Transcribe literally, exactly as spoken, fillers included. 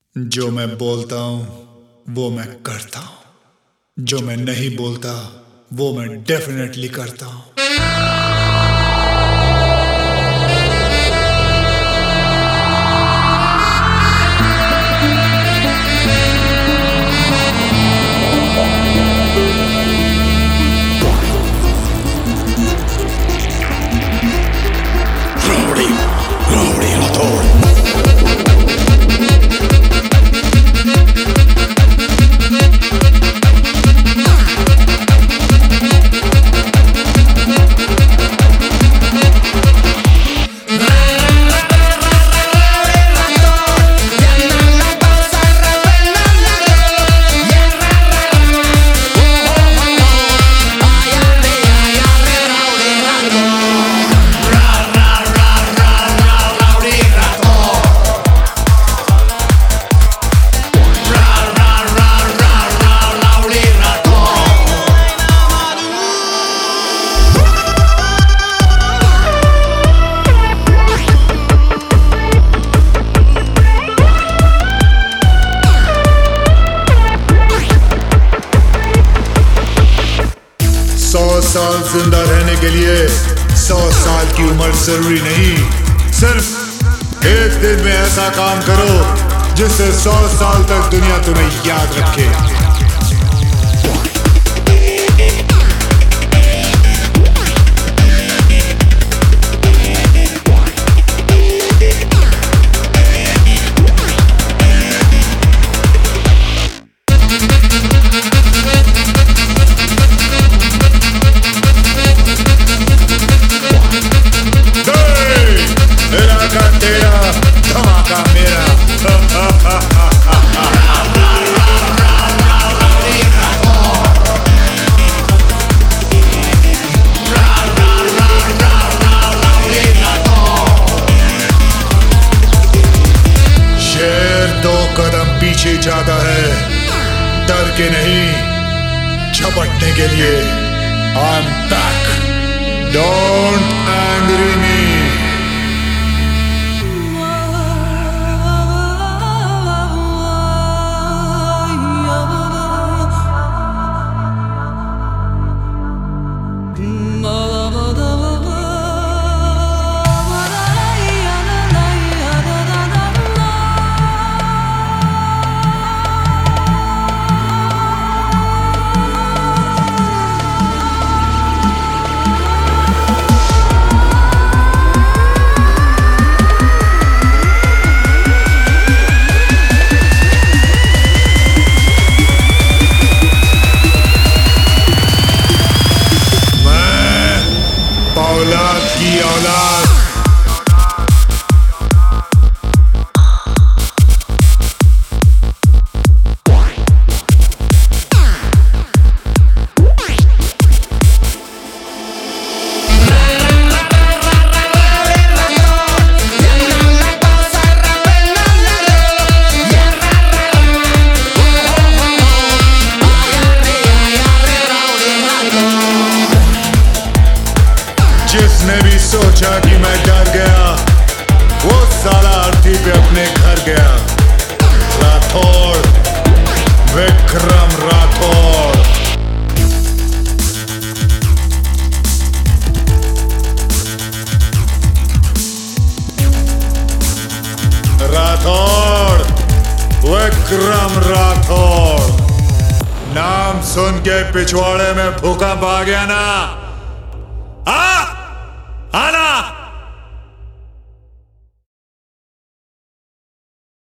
जो मैं बोलता हूँ वो मैं करता हूँ, जो मैं नहीं बोलता वो मैं डेफिनेटली करता हूँ। सौ साल जिंदा रहने के लिए सौ साल की उम्र जरूरी नहीं, सिर्फ एक दिन में ऐसा काम करो जिससे सौ साल तक दुनिया तुम्हें याद रखे। दो कदम पीछे जाता है डर के नहीं, झपटने के लिए। I am back, don't angry me. औलाद की औलाद जिसने भी सोचा कि मैं डर गया वो साला अर्थी पे अपने घर गया। राठौड़, विक्रम राठौड़। राठौड़, विक्रम राठौड़। नाम सुन के पिछवाड़े में भूकंप आ गया ना? आ? आना